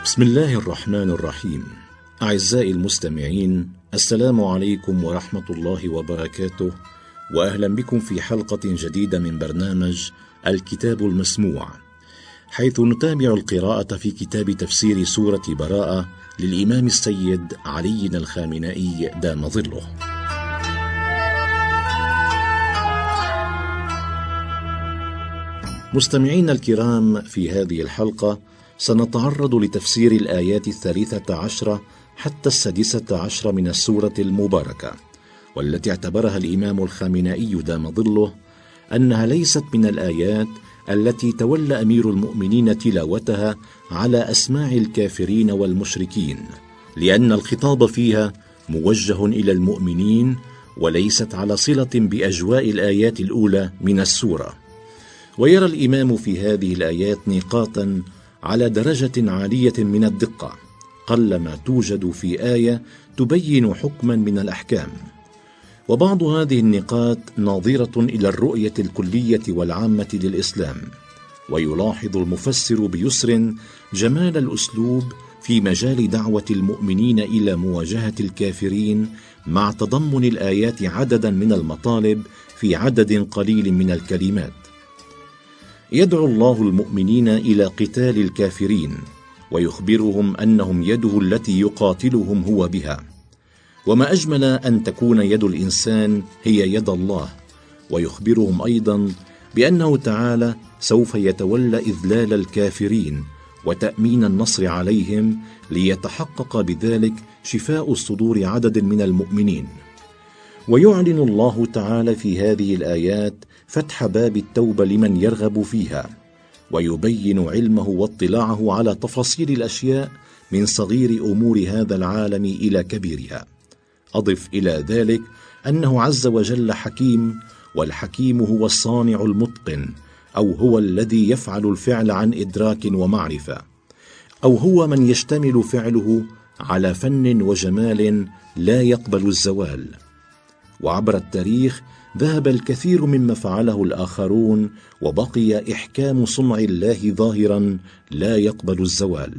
بسم الله الرحمن الرحيم. أعزائي المستمعين، السلام عليكم ورحمة الله وبركاته، وأهلا بكم في حلقة جديدة من برنامج الكتاب المسموع، حيث نتابع القراءة في كتاب تفسير سورة براءة للإمام السيد علي الخامنائي دام ظله. مستمعينا الكرام، في هذه الحلقة سنتعرض لتفسير الآيات 13 حتى 16 من السورة المباركة، والتي اعتبرها الإمام الخامنائي دام ظله أنها ليست من الآيات التي تولى أمير المؤمنين تلاوتها على أسماع الكافرين والمشركين، لأن الخطاب فيها موجه إلى المؤمنين وليست على صلة بأجواء الآيات الأولى من السورة. ويرى الإمام في هذه الآيات نقاطا على درجة عالية من الدقة، قلما توجد في آية تبين حكما من الأحكام. وبعض هذه النقاط ناظرة إلى الرؤية الكلية والعامة للإسلام، ويلاحظ المفسر بيسر جمال الأسلوب في مجال دعوة المؤمنين إلى مواجهة الكافرين، مع تضمن الآيات عددا من المطالب في عدد قليل من الكلمات. يدعو الله المؤمنين إلى قتال الكافرين، ويخبرهم أنهم يده التي يقاتلهم هو بها، وما أجمل أن تكون يد الإنسان هي يد الله. ويخبرهم أيضا بأنه تعالى سوف يتولى إذلال الكافرين وتأمين النصر عليهم، ليتحقق بذلك شفاء صدور عدد من المؤمنين. ويعلن الله تعالى في هذه الآيات فتح باب التوبة لمن يرغب فيها، ويبين علمه واطلاعه على تفاصيل الأشياء من صغير أمور هذا العالم إلى كبيرها. أضف إلى ذلك أنه عز وجل حكيم، والحكيم هو الصانع المتقن، أو هو الذي يفعل الفعل عن إدراك ومعرفة، أو هو من يشتمل فعله على فن وجمال لا يقبل الزوال. وعبر التاريخ ذهب الكثير مما فعله الآخرون، وبقي إحكام صنع الله ظاهرا لا يقبل الزوال.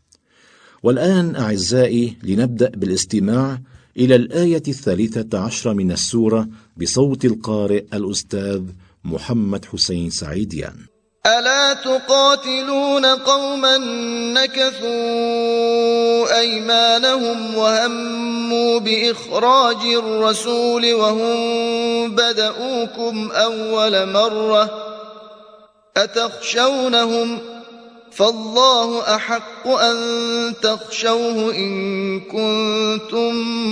والآن أعزائي، لنبدأ بالاستماع إلى الآية 13 من السورة بصوت القارئ الأستاذ محمد حسين سعيديان. ألا تقاتلون قوما نكثوا أيمانهم وهموا بإخراج الرسول وهم بدؤوكم أول مرة أتخشونهم فالله أحق أن تخشوه إن كنتم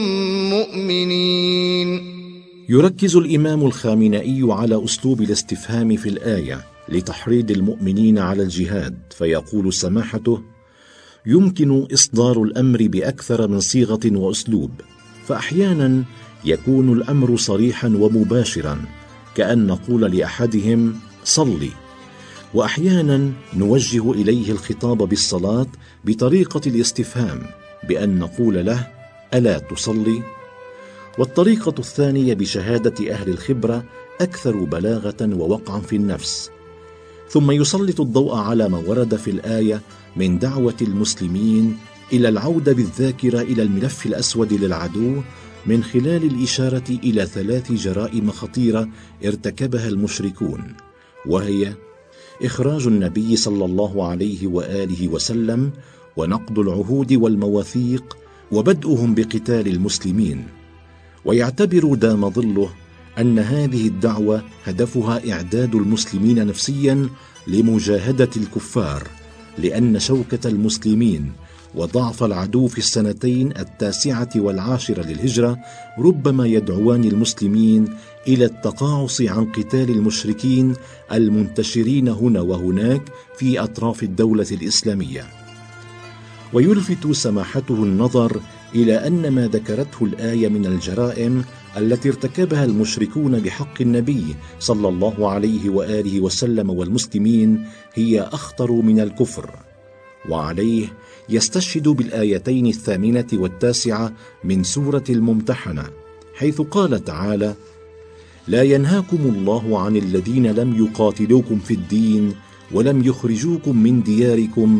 مؤمنين. يركز الإمام الخامنائي على أسلوب الاستفهام في الآية لتحريض المؤمنين على الجهاد، فيقول سماحته: يمكن إصدار الأمر بأكثر من صيغة وأسلوب، فأحيانا يكون الأمر صريحا ومباشرا كأن نقول لأحدهم صلي، وأحيانا نوجه إليه الخطاب بالصلاة بطريقة الاستفهام بأن نقول له ألا تصلي؟ والطريقة الثانية بشهادة أهل الخبرة أكثر بلاغة ووقعا في النفس. ثم يسلط الضوء على ما ورد في الآية من دعوة المسلمين إلى العودة بالذاكرة إلى الملف الأسود للعدو، من خلال الإشارة إلى 3 جرائم خطيرة ارتكبها المشركون، وهي إخراج النبي صلى الله عليه وآله وسلم، ونقض العهود والمواثيق، وبدءهم بقتال المسلمين. ويعتبر دام ظله أن هذه الدعوة هدفها إعداد المسلمين نفسيا لمجاهدة الكفار، لأن شوكة المسلمين وضعف العدو في السنتين 9 و10 للهجرة ربما يدعوان المسلمين إلى التقاعس عن قتال المشركين المنتشرين هنا وهناك في أطراف الدولة الإسلامية. ويلفت سماحته النظر إلى أن ما ذكرته الآية من الجرائم التي ارتكبها المشركون بحق النبي صلى الله عليه وآله وسلم والمسلمين هي أخطر من الكفر. وعليه يستشهد بالآيتين 8 و9 من سورة الممتحنة، حيث قال تعالى: لا ينهاكم الله عن الذين لم يقاتلوكم في الدين ولم يخرجوكم من دياركم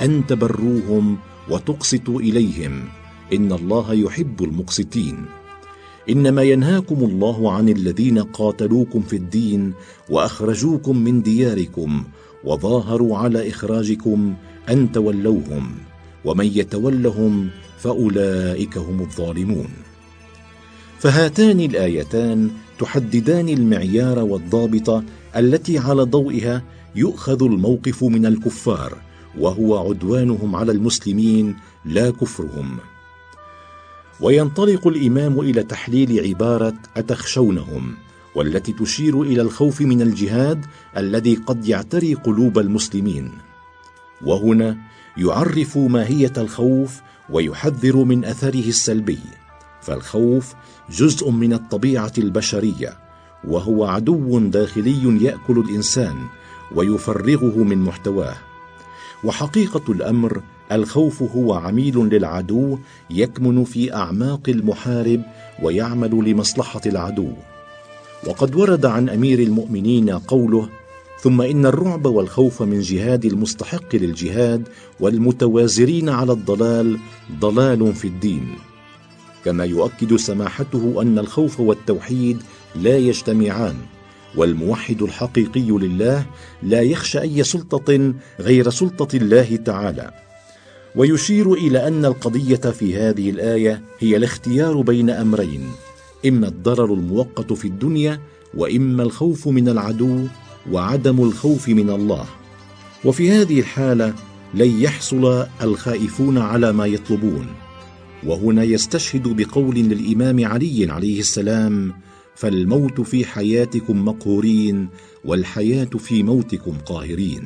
أن تبروهم وتقسطوا إليهم، إن الله يحب المقسطين. إنما ينهاكم الله عن الذين قاتلوكم في الدين وأخرجوكم من دياركم وظاهروا على إخراجكم أن تولوهم، ومن يتولهم فأولئك هم الظالمون. فهاتان الآيتان تحددان المعيار والضابط التي على ضوئها يؤخذ الموقف من الكفار، وهو عدوانهم على المسلمين لا كفرهم. وينطلق الإمام إلى تحليل عبارة أتخشونهم، والتي تشير إلى الخوف من الجهاد الذي قد يعتري قلوب المسلمين. وهنا يعرف ماهية الخوف ويحذر من أثره السلبي، فالخوف جزء من الطبيعة البشرية، وهو عدو داخلي يأكل الإنسان ويفرغه من محتواه. وحقيقة الأمر الخوف هو عميل للعدو يكمن في أعماق المحارب ويعمل لمصلحة العدو. وقد ورد عن أمير المؤمنين قوله: ثم إن الرعب والخوف من جهاد المستحق للجهاد والمتوازرين على الضلال ضلال في الدين. كما يؤكد سماحته أن الخوف والتوحيد لا يجتمعان، والموحد الحقيقي لله لا يخشى أي سلطة غير سلطة الله تعالى. ويشير إلى أن القضية في هذه الآية هي الاختيار بين أمرين: إما الضرر المؤقت في الدنيا، وإما الخوف من العدو وعدم الخوف من الله. وفي هذه الحالة لن يحصل الخائفون على ما يطلبون. وهنا يستشهد بقول للإمام علي عليه السلام: فالموت في حياتكم مقهورين، والحياة في موتكم قاهرين.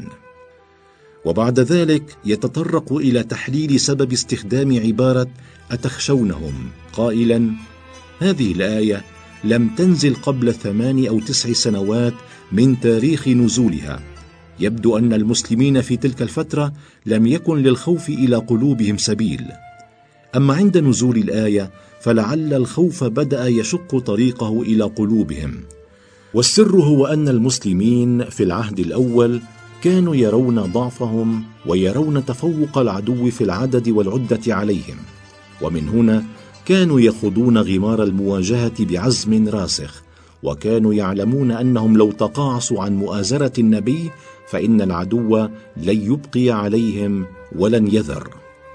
وبعد ذلك يتطرق إلى تحليل سبب استخدام عبارة أتخشونهم، قائلا: هذه الآية لم تنزل قبل 8 أو 9 سنوات من تاريخ نزولها. يبدو أن المسلمين في تلك الفترة لم يكن للخوف إلى قلوبهم سبيل. أما عند نزول الآية فلعل الخوف بدأ يشق طريقه إلى قلوبهم. والسر هو أن المسلمين في العهد الأول كانوا يرون ضعفهم ويرون تفوق العدو في العدد والعدة عليهم، ومن هنا كانوا يخوضون غمار المواجهة بعزم راسخ، وكانوا يعلمون أنهم لو تقاعسوا عن مؤازرة النبي فإن العدو لن يبقي عليهم ولن يذر.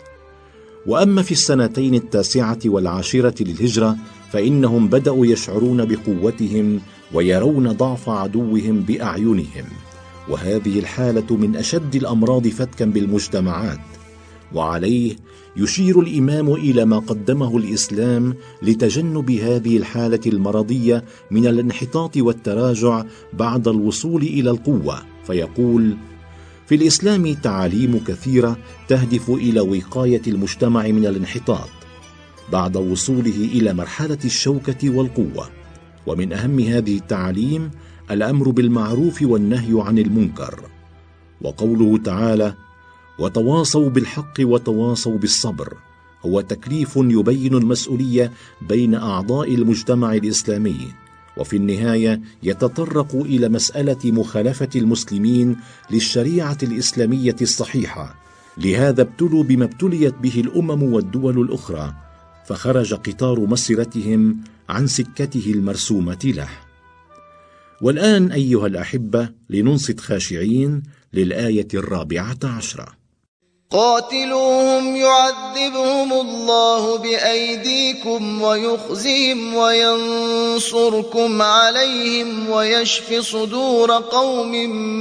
وأما في السنتين 9 و10 للهجرة فإنهم بدأوا يشعرون بقوتهم ويرون ضعف عدوهم بأعينهم، وهذه الحالة من أشد الأمراض فتكا بالمجتمعات. وعليه يشير الإمام إلى ما قدمه الإسلام لتجنب هذه الحالة المرضية من الانحطاط والتراجع بعد الوصول إلى القوة، فيقول: في الإسلام تعاليم كثيرة تهدف إلى وقاية المجتمع من الانحطاط بعد وصوله إلى مرحلة الشوكة والقوة. ومن أهم هذه التعاليم الأمر بالمعروف والنهي عن المنكر، وقوله تعالى: وتواصوا بالحق وتواصوا بالصبر، هو تكليف يبين المسؤولية بين أعضاء المجتمع الإسلامي، وفي النهاية يتطرق إلى مسألة مخالفة المسلمين للشريعة الإسلامية الصحيحة. لهذا ابتلوا بما ابتليت به الأمم والدول الأخرى، فخرج قطار مسيرتهم عن سكته المرسومة له. والآن أيها الأحبة لننصت خاشعين للآية 14: قاتلوهم يعذبهم الله بأيديكم ويخزهم وينصركم عليهم ويشف صدور قوم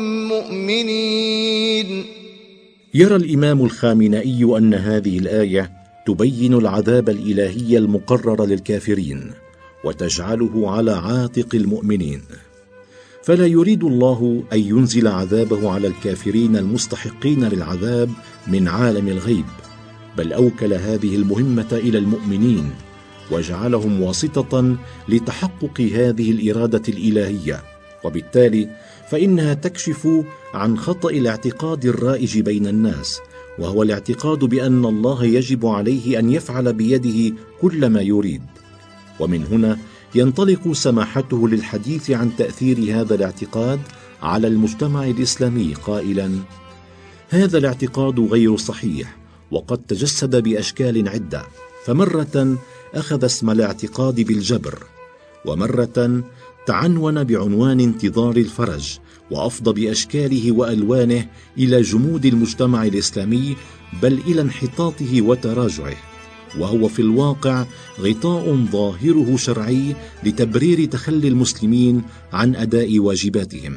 مؤمنين. يرى الإمام الخامنئي أن هذه الآية تبين العذاب الإلهي المقرر للكافرين وتجعله على عاتق المؤمنين، فلا يريد الله أن ينزل عذابه على الكافرين المستحقين للعذاب من عالم الغيب، بل أوكل هذه المهمة إلى المؤمنين وجعلهم واسطة لتحقق هذه الإرادة الإلهية، وبالتالي فإنها تكشف عن خطأ الاعتقاد الرائج بين الناس، وهو الاعتقاد بأن الله يجب عليه أن يفعل بيده كل ما يريد. ومن هنا ينطلق سماحته للحديث عن تأثير هذا الاعتقاد على المجتمع الإسلامي قائلا: هذا الاعتقاد غير صحيح، وقد تجسد بأشكال عدة، فمرة أخذ اسم الاعتقاد بالجبر، ومرة تعنون بعنوان انتظار الفرج، وأفضى بأشكاله وألوانه إلى جمود المجتمع الإسلامي، بل إلى انحطاطه وتراجعه، وهو في الواقع غطاء ظاهره شرعي لتبرير تخلي المسلمين عن أداء واجباتهم.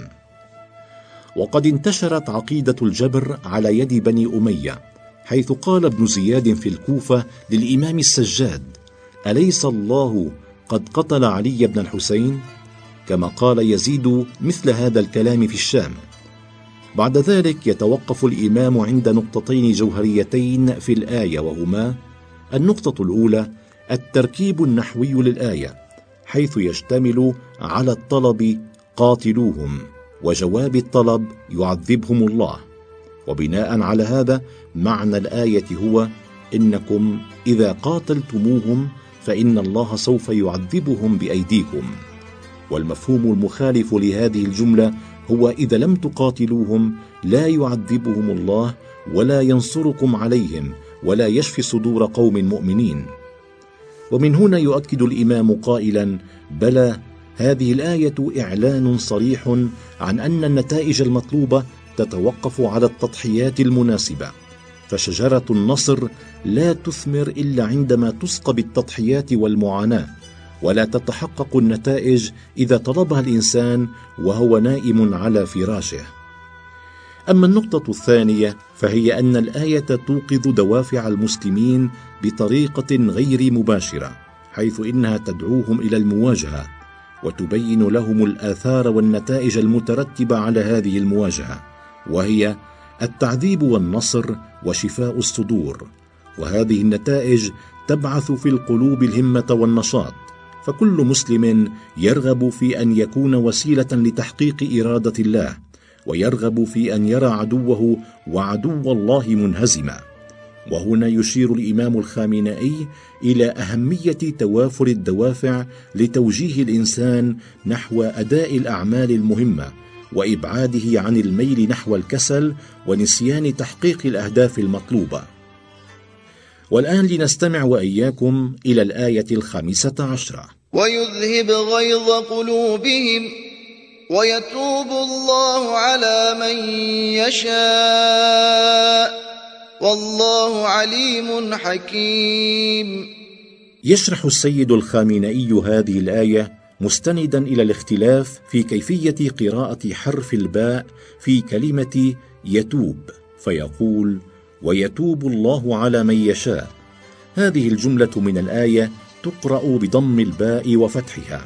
وقد انتشرت عقيدة الجبر على يد بني أمية، حيث قال ابن زياد في الكوفة للإمام السجاد: أليس الله قد قتل علي بن الحسين؟ كما قال يزيد مثل هذا الكلام في الشام. بعد ذلك يتوقف الإمام عند نقطتين جوهريتين في الآية، وهما: النقطة الأولى التركيب النحوي للآية، حيث يشتمل على الطلب قاتلوهم، وجواب الطلب يعذبهم الله. وبناء على هذا معنى الآية هو: إنكم إذا قاتلتموهم فإن الله سوف يعذبهم بأيديكم. والمفهوم المخالف لهذه الجملة هو: إذا لم تقاتلوهم لا يعذبهم الله ولا ينصركم عليهم ولا يشفي صدور قوم مؤمنين. ومن هنا يؤكد الإمام قائلا: بلى، هذه الآية إعلان صريح عن أن النتائج المطلوبة تتوقف على التضحيات المناسبة، فشجرة النصر لا تثمر إلا عندما تسقى بالتضحيات والمعاناة، ولا تتحقق النتائج إذا طلبها الإنسان وهو نائم على فراشه. أما النقطة الثانية فهي أن الآية توقظ دوافع المسلمين بطريقة غير مباشرة، حيث إنها تدعوهم إلى المواجهة، وتبين لهم الآثار والنتائج المترتبة على هذه المواجهة، وهي التعذيب والنصر وشفاء الصدور. وهذه النتائج تبعث في القلوب الهمة والنشاط، فكل مسلم يرغب في أن يكون وسيلة لتحقيق إرادة الله، ويرغب في أن يرى عدوه وعدو الله منهزما. وهنا يشير الإمام الخامنئي إلى أهمية توافر الدوافع لتوجيه الإنسان نحو أداء الأعمال المهمة، وإبعاده عن الميل نحو الكسل ونسيان تحقيق الأهداف المطلوبة. والآن لنستمع وإياكم إلى الآية 15: ويذهب غيظ قلوبهم ويتوب الله على من يشاء والله عليم حكيم. يشرح السيد الخامنئي هذه الآية مستندا إلى الاختلاف في كيفية قراءة حرف الباء في كلمة يتوب، فيقول: ويتوب الله على من يشاء. هذه الجملة من الآية تقرأ بضم الباء وفتحها.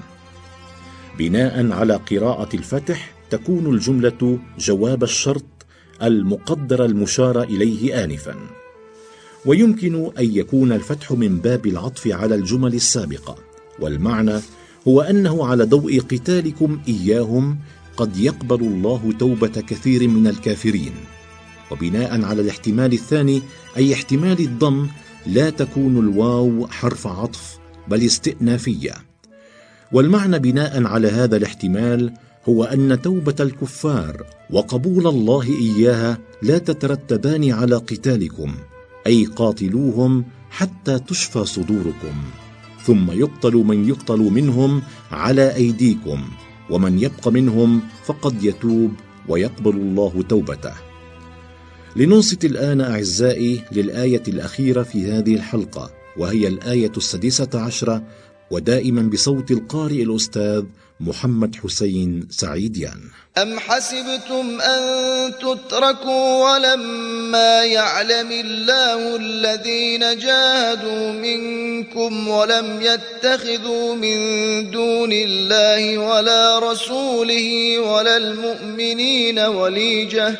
بناء على قراءة الفتح تكون الجملة جواب الشرط المقدر المشار إليه آنفا. ويمكن أن يكون الفتح من باب العطف على الجمل السابقة، والمعنى هو أنه على ضوء قتالكم إياهم قد يقبل الله توبة كثير من الكافرين. وبناء على الاحتمال الثاني أي احتمال الضم لا تكون الواو حرف عطف بل استئنافية. والمعنى بناء على هذا الاحتمال هو أن توبة الكفار وقبول الله إياها لا تترتبان على قتالكم، أي قاتلوهم حتى تشفى صدوركم، ثم يقتل من يقتل منهم على أيديكم، ومن يبق منهم فقد يتوب ويقبل الله توبته. لننصت الآن أعزائي للآية الأخيرة في هذه الحلقة، وهي الآية 16، ودائما بصوت القارئ الأستاذ محمد حسين سعيديان. أم حسبتم أن تتركوا ولما يعلم الله الذين جاهدوا منكم ولم يتخذوا من دون الله ولا رسوله ولا المؤمنين وليجة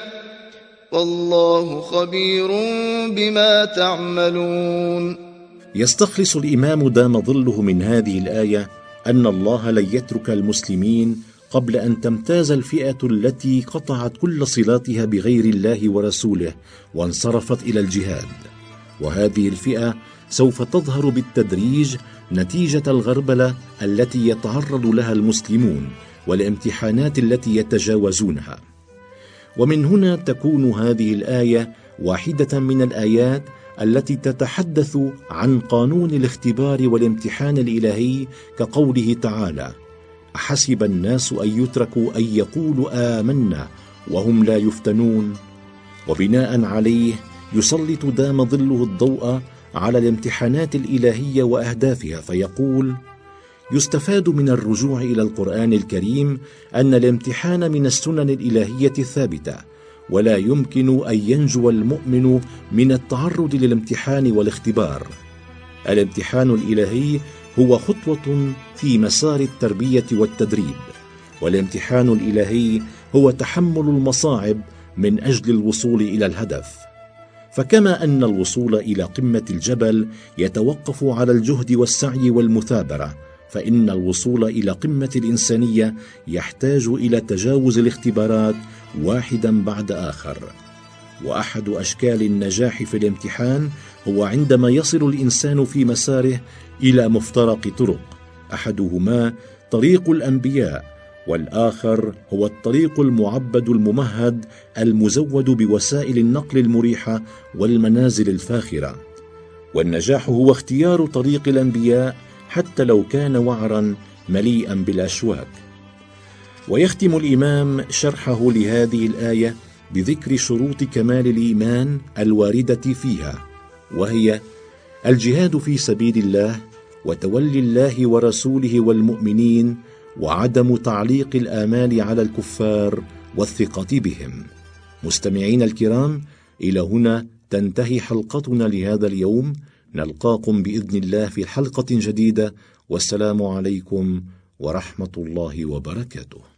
والله خبير بما تعملون. يستخلص الإمام دام ظله من هذه الآية أن الله لن يترك المسلمين قبل أن تمتاز الفئة التي قطعت كل صلاتها بغير الله ورسوله وانصرفت إلى الجهاد، وهذه الفئة سوف تظهر بالتدريج نتيجة الغربلة التي يتعرض لها المسلمون والامتحانات التي يتجاوزونها. ومن هنا تكون هذه الآية واحدة من الآيات التي تتحدث عن قانون الاختبار والامتحان الإلهي، كقوله تعالى: أحسب الناس أن يتركوا أن يقولوا آمنا وهم لا يفتنون. وبناء عليه يسلط دام ظله الضوء على الامتحانات الإلهية وأهدافها، فيقول: يستفاد من الرجوع إلى القرآن الكريم أن الامتحان من السنن الإلهية الثابتة، ولا يمكن أن ينجو المؤمن من التعرض للامتحان والاختبار. الامتحان الإلهي هو خطوة في مسار التربية والتدريب، والامتحان الإلهي هو تحمل المصاعب من أجل الوصول إلى الهدف. فكما أن الوصول إلى قمة الجبل يتوقف على الجهد والسعي والمثابرة، فإن الوصول إلى قمة الإنسانية يحتاج إلى تجاوز الاختبارات واحدا بعد آخر. وأحد أشكال النجاح في الامتحان هو عندما يصل الإنسان في مساره إلى مفترق طرق، أحدهما طريق الأنبياء، والآخر هو الطريق المعبد الممهد المزود بوسائل النقل المريحة والمنازل الفاخرة. والنجاح هو اختيار طريق الأنبياء حتى لو كان وعرا مليئا بالأشواك. ويختم الإمام شرحه لهذه الآية بذكر شروط كمال الإيمان الواردة فيها، وهي الجهاد في سبيل الله، وتولي الله ورسوله والمؤمنين، وعدم تعليق الآمال على الكفار والثقة بهم. مستمعين الكرام، إلى هنا تنتهي حلقتنا لهذا اليوم. نلقاكم بإذن الله في حلقة جديدة، والسلام عليكم ورحمة الله وبركاته.